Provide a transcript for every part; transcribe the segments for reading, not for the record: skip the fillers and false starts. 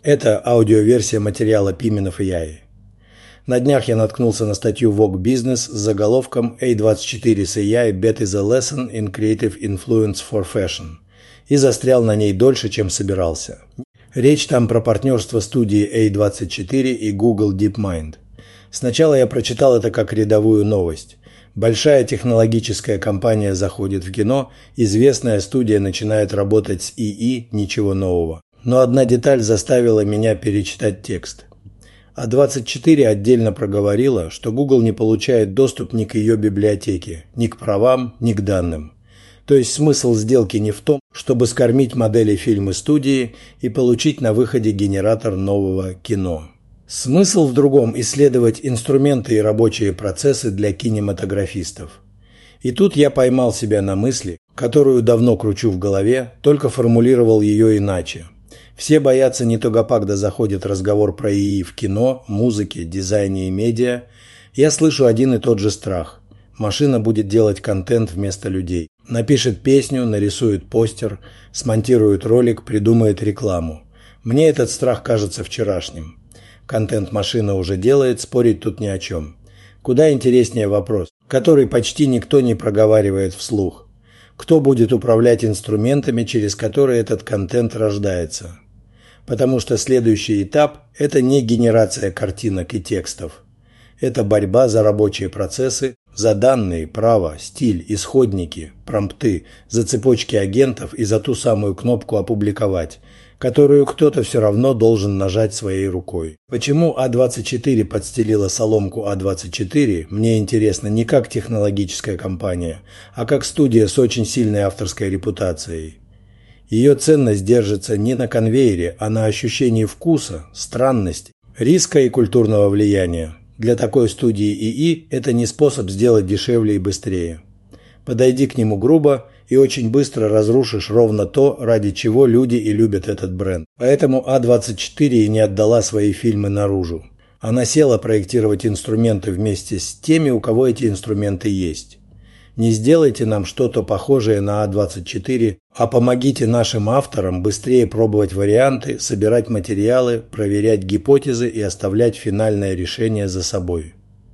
Это аудиоверсия материала Пименов и Яи. На днях я наткнулся на статью Vogue Business с заголовком A24 с AI Bet is a lesson in creative influence for fashion и застрял на ней дольше, чем собирался. Речь там про партнерство студии A24 и Google DeepMind. Сначала я прочитал это как рядовую новость. Большая технологическая компания заходит в кино, известная студия начинает работать с ИИ, ничего нового. Но одна деталь заставила меня перечитать текст. А24 отдельно проговорила, что Google не получает доступ ни к ее библиотеке, ни к правам, ни к данным. То есть смысл сделки не в том, чтобы скормить модели фильма студии и получить на выходе генератор нового кино. Смысл в другом – исследовать инструменты и рабочие процессы для кинематографистов. И тут я поймал себя на мысли, которую давно кручу в голове, только формулировал ее иначе. Все боятся не то когда заходит разговор про ИИ в кино, музыке, дизайне и медиа. Я слышу один и тот же страх. Машина будет делать контент вместо людей. Напишет песню, нарисует постер, смонтирует ролик, придумает рекламу. Мне этот страх кажется вчерашним. Контент машина уже делает, спорить тут ни о чем. Куда интереснее вопрос, который почти никто не проговаривает вслух. Кто будет управлять инструментами, через которые этот контент рождается? Потому что следующий этап – это не генерация картинок и текстов. Это борьба за рабочие процессы, за данные, право, стиль, исходники, промпты, за цепочки агентов и за ту самую кнопку «Опубликовать», которую кто-то все равно должен нажать своей рукой. Почему А24 подстелила соломку А24, мне интересно не как технологическая компания, а как студия с очень сильной авторской репутацией. Ее ценность держится не на конвейере, а на ощущении вкуса, странности, риска и культурного влияния. Для такой студии ИИ это не способ сделать дешевле и быстрее. Подойди к нему грубо и очень быстро разрушишь ровно то, ради чего люди и любят этот бренд. Поэтому А24 и не отдала свои фильмы наружу. Она села проектировать инструменты вместе с теми, у кого эти инструменты есть. Не сделайте нам что-то похожее на А24, а помогите нашим авторам быстрее пробовать варианты, собирать материалы, проверять гипотезы и оставлять финальное решение за собой.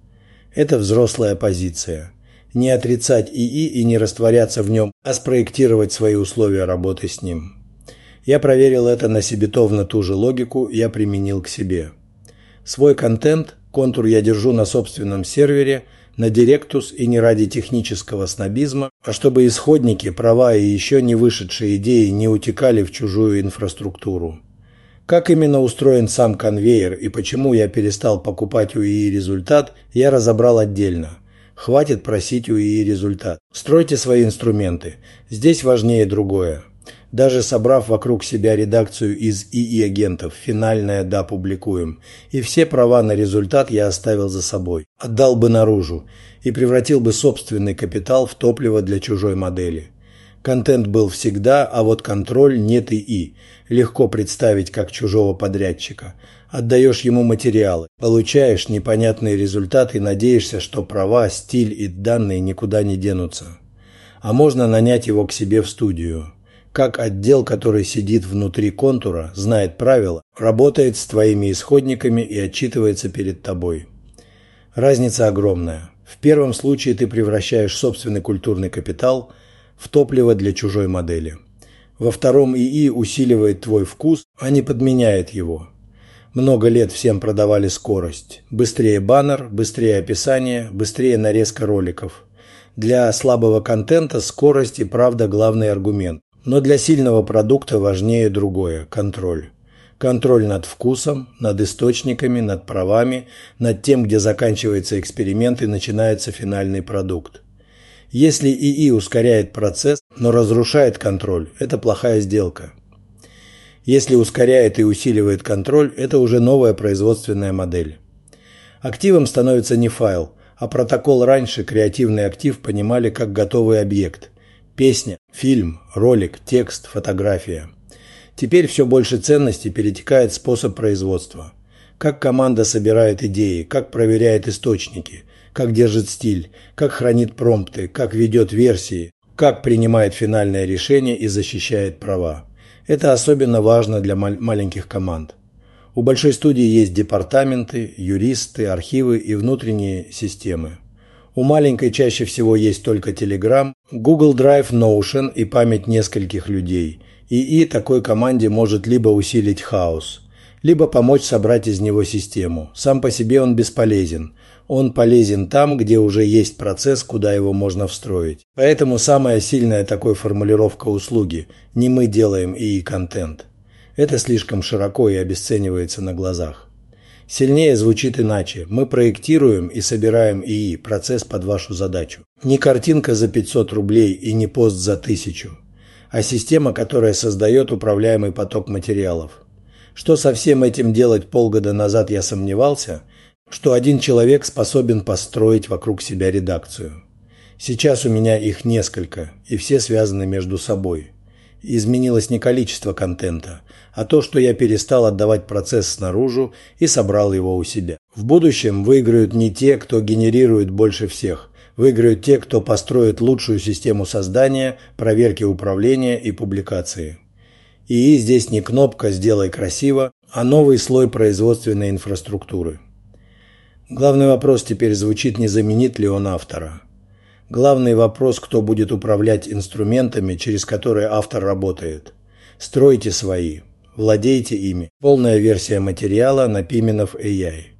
Это взрослая позиция. Не отрицать ИИ и не растворяться в нем, а спроектировать свои условия работы с ним. Я проверил это на себетовно ту же логику, я применил к себе. Свой контент, контур я держу на собственном сервере, на Directus и не ради технического снобизма, а чтобы исходники, права и еще не вышедшие идеи не утекали в чужую инфраструктуру. Как именно устроен сам конвейер и почему я перестал покупать у ИИ результат, я разобрал отдельно. Хватит просить у ИИ результат. Стройте свои инструменты. Здесь важнее другое. Даже собрав вокруг себя редакцию из ИИ-агентов, финальное «да, публикуем», и все права на результат я оставил за собой, отдал бы наружу и превратил бы собственный капитал в топливо для чужой модели. Контент был всегда, а вот контроль нет ИИ. Легко представить как чужого подрядчика. Отдаешь ему материалы, получаешь непонятные результаты и надеешься, что права, стиль и данные никуда не денутся. А можно нанять его к себе в студию. Как отдел, который сидит внутри контура, знает правила, работает с твоими исходниками и отчитывается перед тобой. Разница огромная. В первом случае ты превращаешь собственный культурный капитал в топливо для чужой модели. Во втором ИИ усиливает твой вкус, а не подменяет его. Много лет всем продавали скорость. Быстрее баннер, быстрее описание, быстрее нарезка роликов. Для слабого контента скорость и правда главный аргумент. Но для сильного продукта важнее другое – контроль. Контроль над вкусом, над источниками, над правами, над тем, где заканчивается эксперимент и начинается финальный продукт. Если ИИ ускоряет процесс, но разрушает контроль – это плохая сделка. Если ускоряет и усиливает контроль – это уже новая производственная модель. Активом становится не файл, а протокол. Раньше креативный актив понимали как готовый объект. Песня, фильм, ролик, текст, фотография. Теперь все больше ценностей перетекает в способ производства. Как команда собирает идеи, как проверяет источники, как держит стиль, как хранит промпты, как ведет версии, как принимает финальное решение и защищает права. Это особенно важно для маленьких команд. У большой студии есть департаменты, юристы, архивы и внутренние системы. У маленькой чаще всего есть только Telegram, Google Drive, Notion и память нескольких людей. ИИ такой команде может либо усилить хаос, либо помочь собрать из него систему. Сам по себе он бесполезен. Он полезен там, где уже есть процесс, куда его можно встроить. Поэтому самая сильная такой формулировка услуги – не мы делаем ИИ-контент. Это слишком широко и обесценивается на глазах. Сильнее звучит иначе. Мы проектируем и собираем ИИ, процесс под вашу задачу. Не картинка за 500 рублей и не пост за 1000, а система, которая создает управляемый поток материалов. Что со всем этим делать полгода назад я сомневался, что один человек способен построить вокруг себя редакцию. Сейчас у меня их несколько, и все связаны между собой. Изменилось не количество контента, а то, что я перестал отдавать процесс снаружи и собрал его у себя. В будущем выиграют не те, кто генерирует больше всех. Выиграют те, кто построит лучшую систему создания, проверки управления и публикации. ИИ здесь не кнопка «Сделай красиво», а новый слой производственной инфраструктуры. Главный вопрос теперь звучит, не заменит ли он автора. Главный вопрос, кто будет управлять инструментами, через которые автор работает. Стройте свои, владейте ими. Полная версия материала на Pimenov AI.